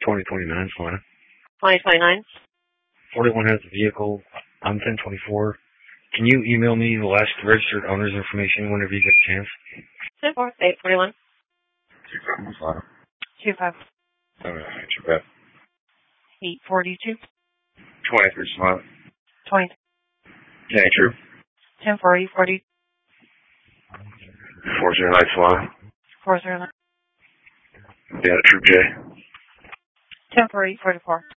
2029, Solana. 2029? 41 has the vehicle. I'm 1024. Can you email me the last registered owner's information whenever you get a chance? 10-4, 841. 25, Solana. 25. 25. 842. 23, Solana. 20. Yeah, true. 10-4, 840. 409, Solana. 409. Yeah, true, Jay. 10-4, 844.